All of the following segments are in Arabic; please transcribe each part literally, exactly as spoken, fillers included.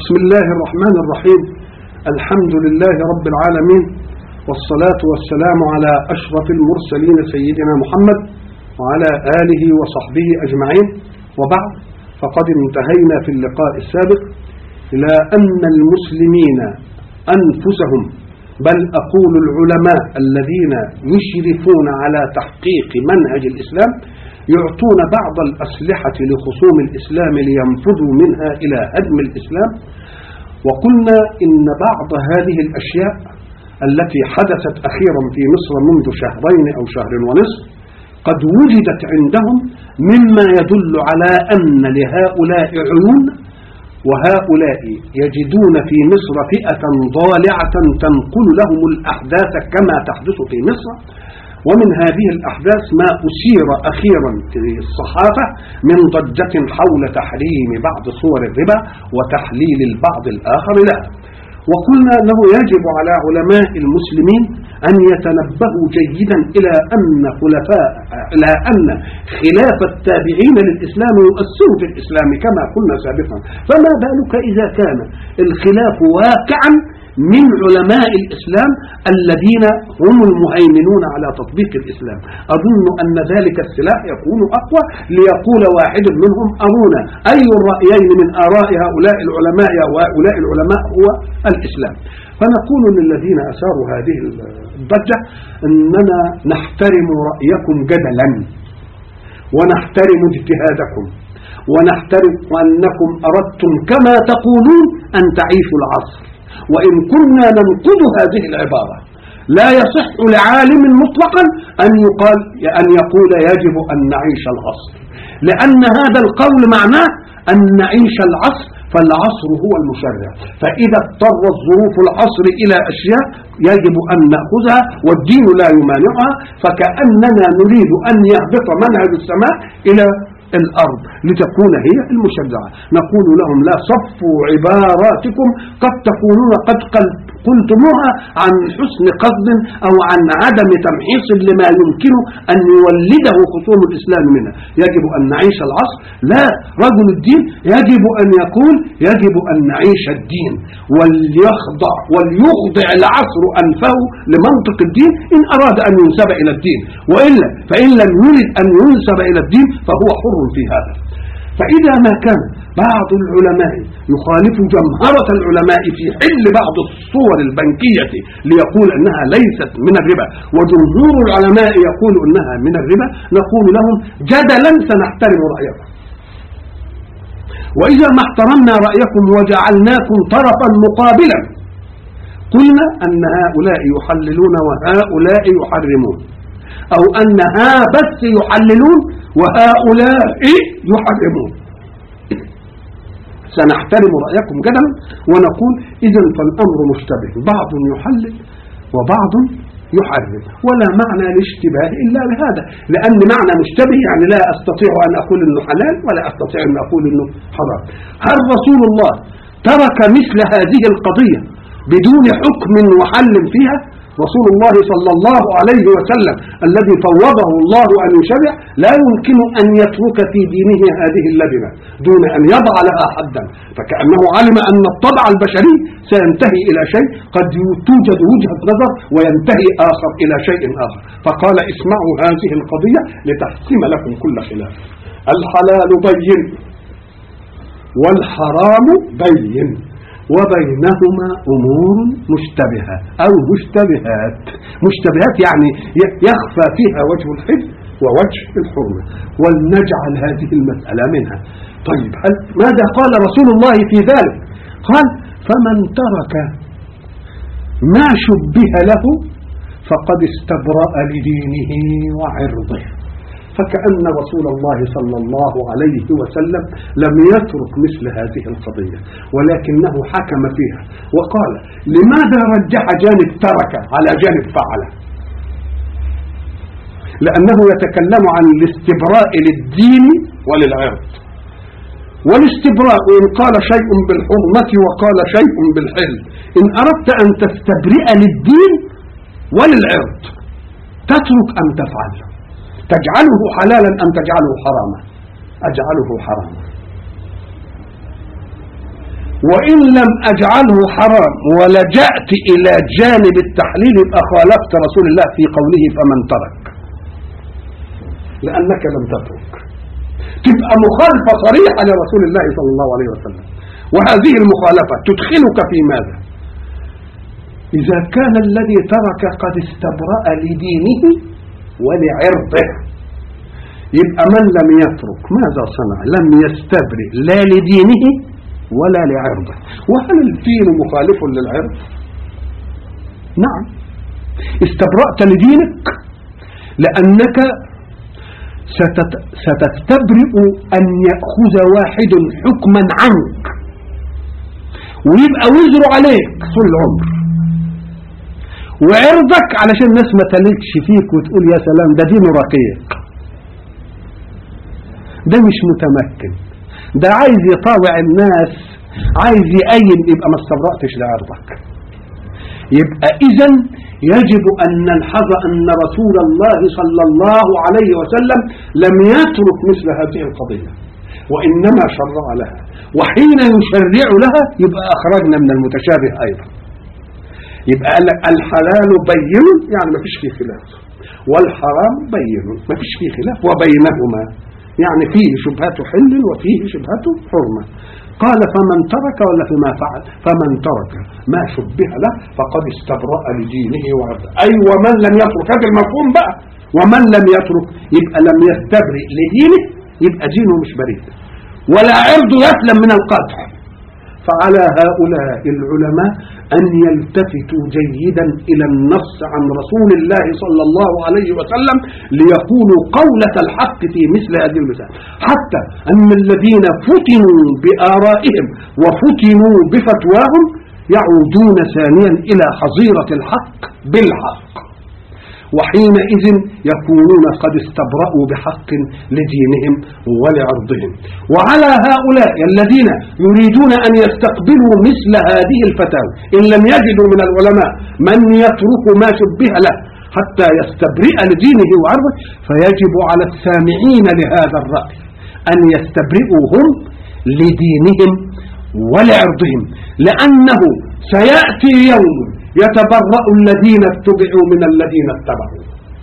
بسم الله الرحمن الرحيم. الحمد لله رب العالمين، والصلاة والسلام على أشرف المرسلين سيدنا محمد وعلى آله وصحبه أجمعين، وبعد، فقد انتهينا في اللقاء السابق إلى أن المسلمين أنفسهم، بل أقول العلماء الذين يشرفون على تحقيق منهج الإسلام، يعطون بعض الأسلحة لخصوم الإسلام لينفذوا منها إلى هدم الإسلام. وقلنا إن بعض هذه الأشياء التي حدثت أخيرا في مصر منذ شهرين أو شهر ونصف قد وجدت عندهم مما يدل على أن لهؤلاء عيون، وهؤلاء يجدون في مصر فئة ضالعة تنقل لهم الأحداث كما تحدث في مصر. ومن هذه الأحداث ما أثير أخيرا في الصحافة من ضجة حول تحريم بعض صور الربا وتحليل البعض الآخر لها. وقلنا أنه يجب على علماء المسلمين أن يتنبهوا جيدا إلى أن خلفاء إلى أن خلاف التابعين للإسلام يؤثر في الإسلام كما قلنا سابقا، فما بالك إذا كان الخلاف واقعا من علماء الإسلام الذين هم المهيمنون على تطبيق الإسلام. أظن أن ذلك السلاح يكون أقوى ليقول واحد منهم أرونا أي الرأيين من آراء هؤلاء العلماء وهؤلاء العلماء هو الإسلام. فنقول للذين أثاروا هذه الضجة أننا نحترم رأيكم جدلا، ونحترم اجتهادكم، ونحترم أنكم أردتم كما تقولون أن تعيشوا العصر. وإن كنا ننقض هذه العبارة، لا يصح لعالم مطلقا أن يقال أن يقول يجب أن نعيش العصر، لأن هذا القول معناه أن نعيش العصر، فالعصر هو المشرع. فإذا اضطر الظروف العصر إلى أشياء يجب أن نأخذها والدين لا يمانعها، فكأننا نريد أن يهبط منهج السماء إلى الأرض لتكون هي المشرعة. نقول لهم لا، صفوا عباراتكم، قد تقولون قد قلتموها عن حسن قصد أو عن عدم تمحيص لما يمكن أن يولده خصوم الإسلام منها. يجب أن نعيش العصر، لا، رجل الدين يجب أن يقول يجب أن نعيش الدين، وليخضع وليخضع العصر أنفه لمنطق الدين إن أراد أن ينسب إلى الدين، وإلا فإن لم يرد أن ينسب إلى الدين فهو حر في هذا. فإذا ما كان بعض العلماء يخالف جمهرة العلماء في حل بعض الصور البنكية ليقول أنها ليست من الربا، وجمهور العلماء يقول أنها من الربا، نقول لهم جدلا سنحترم رأيكم. وإذا ما احترمنا رأيكم وجعلناكم طرفا مقابلا، قلنا أن هؤلاء يحللون وهؤلاء يحرمون، أو أن ها بس يحللون وهؤلاء يحرمون، سنحترم رأيكم جدلا ونقول إذن فالأمر مشتبه، بعض يحلل وبعض يحرم، ولا معنى لاشتباه إلا بهذا، لأن معنى مشتبه يعني لا أستطيع أن أقول إنه حلال ولا أستطيع أن أقول إنه حرام. هل رسول الله ترك مثل هذه القضية بدون حكم وحل فيها؟ رسول الله صلى الله عليه وسلم الذي فوضه الله أن يشرع لا يمكن أن يترك في دينه هذه اللبنة دون أن يضع لها حدا، فكأنه علم أن الطبع البشري سينتهي إلى شيء، قد توجد وجهة نظر وينتهي آخر إلى شيء آخر، فقال اسمعوا هذه القضية لتحسم لكم كل خلاف. الحلال بين والحرام بين، وبينهما أمور مشتبهة أو مشتبهات. مشتبهات يعني يخفى فيها وجه الحل ووجه الحرمة، ولنجعل هذه المسألة منها. طيب ماذا قال رسول الله في ذلك؟ قال فمن ترك ما شبه له فقد استبرأ لدينه وعرضه. فكأن رسول الله صلى الله عليه وسلم لم يترك مثل هذه القضية، ولكنه حكم فيها وقال لماذا رجح جانب ترك على جانب فعل؟ لأنه يتكلم عن الاستبراء للدين وللعرض، والاستبراء إن قال شيء بالحرمة وقال شيء بالحل. إن أردت أن تستبرئ للدين وللعرض تترك أم تفعل؟ تجعله حلالا أم تجعله حراما؟ أجعله حراما. وإن لم أجعله حرام ولجأت إلى جانب التحليل يبقى خالفت رسول الله في قوله فمن ترك، لأنك لم تترك، تبقى مخالفة صريحة لرسول الله صلى الله عليه وسلم. وهذه المخالفة تدخلك في ماذا؟ إذا كان الذي ترك قد استبرأ لدينه ولعرضه، يبقى من لم يترك ماذا صنع؟ لم يستبرئ لا لدينه ولا لعرضه. وهل الدين مخالف للعرض؟ نعم، استبرأت لدينك لأنك ستستبرئ أن يأخذ واحد حكما عنك ويبقى وزره عليك طول العمر، وعرضك علشان الناس ما تلكش فيك وتقول يا سلام ده دين رقيق، ده مش متمكن، ده عايز يطاوع الناس، عايز يأين، يبقى ما استبرأتش لعرضك. يبقى إذن يجب أن نلحظ أن رسول الله صلى الله عليه وسلم لم يترك مثل هذه القضية، وإنما شرع لها، وحين يشرع لها يبقى أخرجنا من المتشابه أيضا. يبقى قال لك الحلال بين، يعني ما فيش فيه خلاف، والحرام بين ما فيش فيه خلاف، وبينهما يعني فيه شبهة حل وفيه شبهة حرمة. قال فمن ترك ولا فيما فعل؟ فمن ترك ما شبه له فقد استبرأ لدينه وعرضه. أي ومن لم يترك، هذا المفهوم بقى، ومن لم يترك يبقى لم يستبرئ لدينه، يبقى دينه مش بريء ولا عرضه يسلم من القدح. فعلى هؤلاء العلماء أن يلتفتوا جيدا إلى النص عن رسول الله صلى الله عليه وسلم ليقولوا قولة الحق في مثل هذه المسائل، حتى أن الذين فتنوا بآرائهم وفتنوا بفتواهم يعودون ثانيا إلى حظيرة الحق بالحق، وحينئذ يكونون قد استبرأوا بحق لدينهم ولعرضهم. وعلى هؤلاء الذين يريدون أن يستقبلوا مثل هذه الفتاوى إن لم يجدوا من العلماء من يترك ما شبه له حتى يستبرئ لدينه وعرضه، فيجب على السامعين لهذا الرأي أن يستبرئوا هم لدينهم ولعرضهم، لأنه سيأتي يوم يتبرأ الذين اتبعوا من الذين اتبعوا،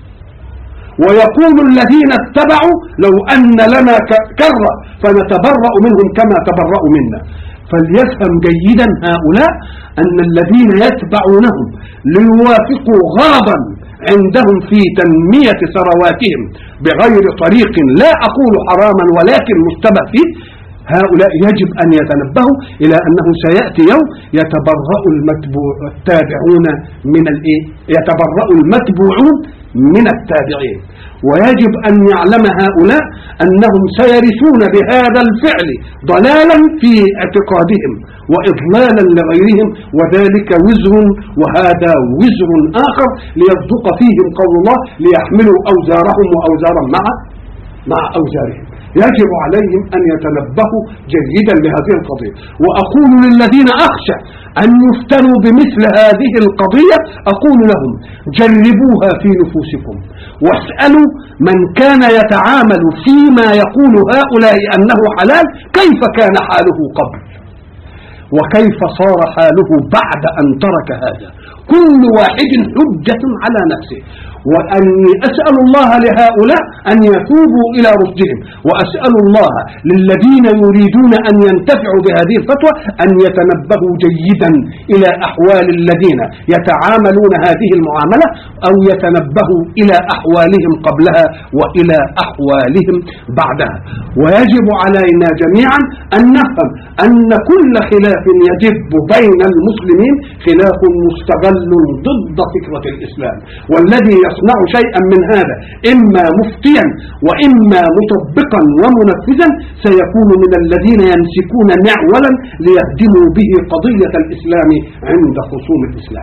ويقول الذين اتبعوا لو أن لنا كرة فنتبرأ منهم كما تبرأوا منا. فليفهم جيدا هؤلاء أن الذين يتبعونهم ليوافقوا غرضا عندهم في تنمية ثرواتهم بغير طريق، لا أقول حراما ولكن مشتبه فيه، هؤلاء يجب أن يتنبهوا إلى أنه سيأتي يوم يتبرأ المتبوع التابعون من الإيه؟ يتبرأ المتبوعون من التابعين، ويجب أن يعلم هؤلاء أنهم سيرثون بهذا الفعل ضلالا في اعتقادهم وإضلالا لغيرهم، وذلك وزر وهذا وزر آخر ليصدق فيهم قول الله ليحملوا أوزارهم وأوزارا مع مع أوزارهم. يجب عليهم أن يتنبهوا جيدا لهذه القضية. وأقول للذين أخشى أن يفتنوا بمثل هذه القضية، أقول لهم جربوها في نفوسكم واسألوا من كان يتعامل فيما يقول هؤلاء أنه حلال كيف كان حاله قبل وكيف صار حاله بعد أن ترك هذا. كل واحد حجة على نفسه، وأني أسأل الله لهؤلاء أن يتوبوا إلى رشدهم، وأسأل الله للذين يريدون أن ينتفعوا بهذه الفتوى أن يتنبهوا جيدا إلى أحوال الذين يتعاملون هذه المعاملة، أو يتنبهوا إلى أحوالهم قبلها وإلى أحوالهم بعدها. ويجب علينا جميعا أن نفهم أن كل خلاف يدب بين المسلمين خلاف مستغل ضد فكرة الإسلام، والذي يصنع شيئا من هذا إما مفتيا وإما مطبقا ومنفذا سيكون من الذين يمسكون معولا ليهدموا به قضية الإسلام عند خصوم الإسلام.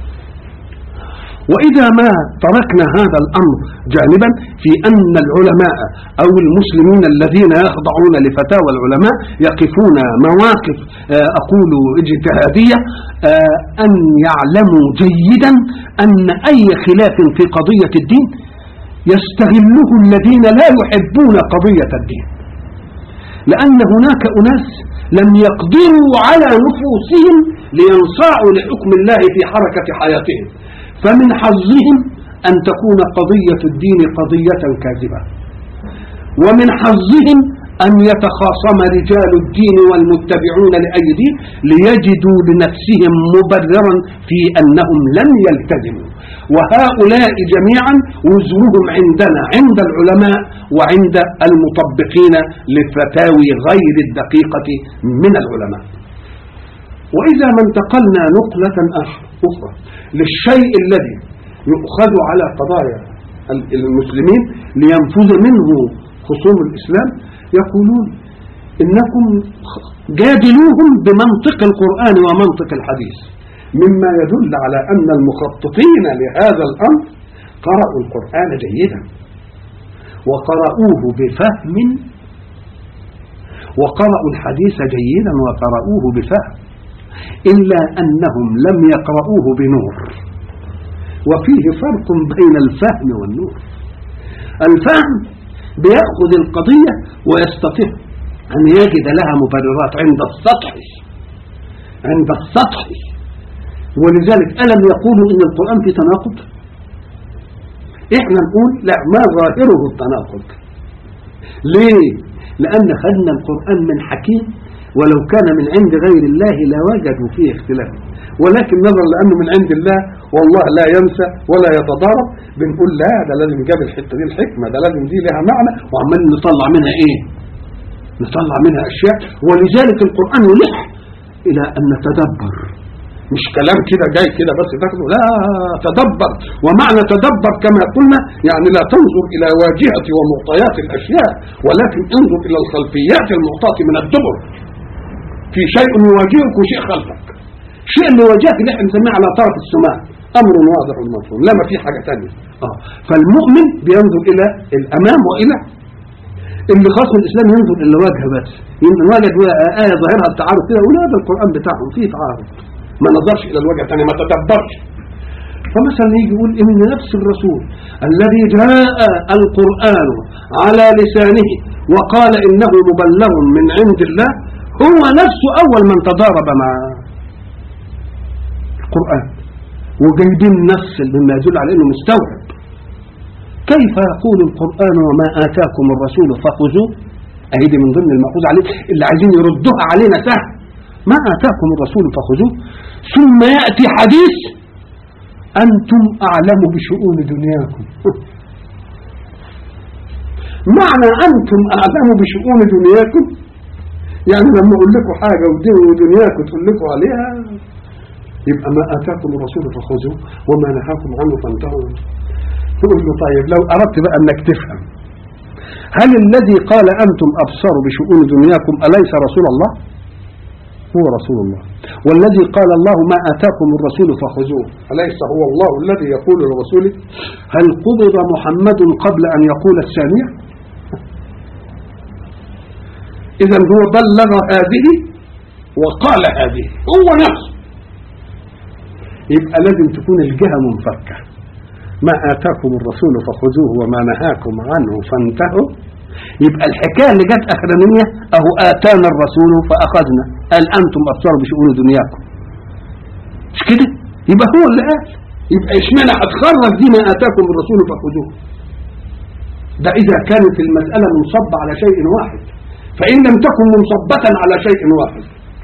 وإذا ما تركنا هذا الأمر جانبا في أن العلماء أو المسلمين الذين يخضعون لفتاوى العلماء يقفون مواقف أقول اجتهادية، أن يعلموا جيدا أن أي خلاف في قضية الدين يستغله الذين لا يحبون قضية الدين، لأن هناك أناس لم يقدروا على نفوسهم لينصاعوا لحكم الله في حركة حياتهم، فمن حظهم أن تكون قضية الدين قضية كاذبة، ومن حظهم أن يتخاصم رجال الدين والمتبعون لأي دين ليجدوا لنفسهم مبررا في أنهم لم يلتزموا. وهؤلاء جميعا وزرهم عندنا عند العلماء وعند المطبقين للفتاوي غير الدقيقة من العلماء. وإذا ما انتقلنا نقلة أخرى للشيء الذي يؤخذ على قضايا المسلمين لينفذ منه خصوم الإسلام، يقولون إنكم جادلوهم بمنطق القرآن ومنطق الحديث، مما يدل على أن المخططين لهذا الأمر قرأوا القرآن جيدا وقرأوه بفهم، وقرأوا الحديث جيدا وقرأوه بفهم، إلا أنهم لم يقرأوه بنور، وفيه فرق بين الفهم والنور. الفهم بيأخذ القضية ويستطيع أن يجد لها مبررات عند السطح عند السطح ولذلك ألم يقولوا إن القرآن في تناقض؟ إحنا نقول لا، ما ظاهره التناقض. ليه؟ لأن خدنا القرآن من حكيم، ولو كان من عند غير الله لوجدوا فيه اختلاف، ولكن نظرا لأنه من عند الله والله لا ينسى ولا يتضارب، بنقول لا، ده لازم جاب الحتة دي الحكمة، ده لازم دي لها معنى، وعمال نطلع منها ايه؟ نطلع منها اشياء. ولذلك القرآن يلح الى ان نتدبر، مش كلام كده جاي كده بس تاخده، لا، تدبر. ومعنى تدبر كما قلنا يعني لا تنظر الى واجهة ومعطيات الاشياء، ولكن انظر الى الخلفيات المعطاة من الدبر. في شيء يواجهك وشيء خلفك، شيء اللي واجهك اللي احنا نسميه على طرف السماء امر واضح مفهوم، لا ما في حاجه ثانيه. اه فالمؤمن بينظر الى الامام والى اللي خاص من الاسلام ينظر الى الواجهه بس. يمكن وجد ايه ظاهرها التعارض كده، ولا هذا القران بتاعهم فيه تعارض، ما نظرش الى الوجهه الثانيه، ما تدبرش. فمثلا يجي يقول ان نفس الرسول الذي جاء القران على لسانه وقال انه مبلغ من عند الله هو نفسه اول من تضارب مع القرآن، وجايبين نفس مما يدل على انه مستوعب. كيف يقول القرآن وما آتاكم الرسول فخذوه؟ اهي من ضمن المأخوذ عليه اللي عايزين يردوها علينا سهل. ما آتاكم الرسول فخذوه، ثم يأتي حديث أنتم أعلم بشؤون دنياكم. معنى أنتم أعلم بشؤون دنياكم يعني لما أقول لكم حاجة ودنياكم تقول لكم عليها، يبقى ما آتاكم الرسول فخذوه وما نهاكم عنه فانتهوا. تقول له طيب لو أردت بقى أنك تفهم، هل الذي قال أنتم أبصر بشؤون دنياكم أليس رسول الله؟ هو رسول الله. والذي قال الله ما آتاكم الرسول فخذوه أليس هو الله الذي يقول لرسوله هل قبض محمد قبل أن يقول الثانية؟ إذا هو بلغ هذه وقال هذه، هو نفسه. يبقى لازم تكون الجهة منفكة. ما آتاكم الرسول فخذوه وما نهاكم عنه فانتهوا. يبقى الحكاية اللي جت أخرانية أهو آتانا الرسول فأخذنا، قال أنتم أبصر بشؤون دنياكم، مش كده؟ يبقى هو اللي قال. يبقى إشمعنى هتخرج دي ما آتاكم الرسول فخذوه؟ ده إذا كانت المسألة منصبة على شيء واحد، فإن لم تكن منصبة على شيء واحد.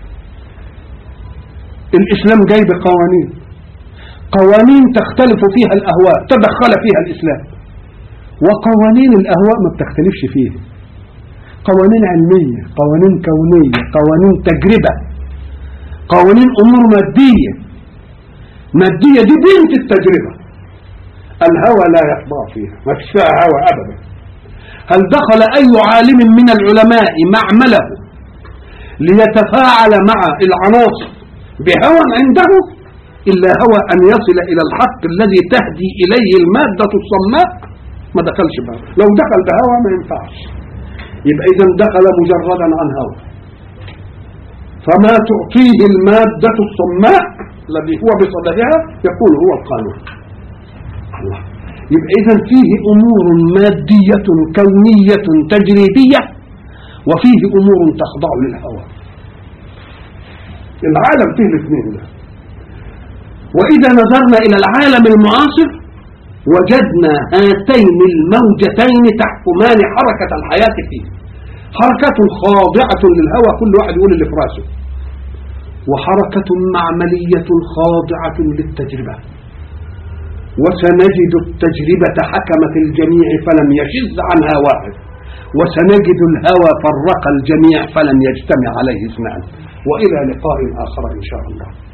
الإسلام جاي بقوانين، قوانين تختلف فيها الأهواء تدخل فيها الإسلام، وقوانين الأهواء ما بتختلفش فيها. قوانين علمية، قوانين كونية، قوانين تجربة، قوانين أمور مادية. مادية دي بنت التجربة، الهوى لا يخضع فيها، ما فيش فيها هوى أبدا. هل دخل أي عالم من العلماء معمله ليتفاعل مع العناصر بهوى عنده إلا هوى أن يصل إلى الحق الذي تهدي إليه المادة الصماء؟ ما دخلش بهوى. لو دخل بهوى ما ينفعش. يبقى إذا دخل مجردا عن هوى، فما تعطيه المادة الصماء الذي هو بصددها يكون هو القانون. الله. يبقى إذا فيه أمور مادية كونية تجريبية، وفيه أمور تخضع للهوى. العالم فيه الاثنين ده. وإذا نظرنا إلى العالم المعاصر وجدنا هاتين الموجتين تحكمان حركة الحياة فيه، حركة خاضعة للهوى كل واحد يقول اللي في راسه، وحركة معملية خاضعة للتجربة. وسنجد التجربة حكمت الجميع فلم يشذ عنها واحد، وسنجد الهوى فرق الجميع فلم يجتمع عليه اثنان. وإلى لقاء آخر إن شاء الله.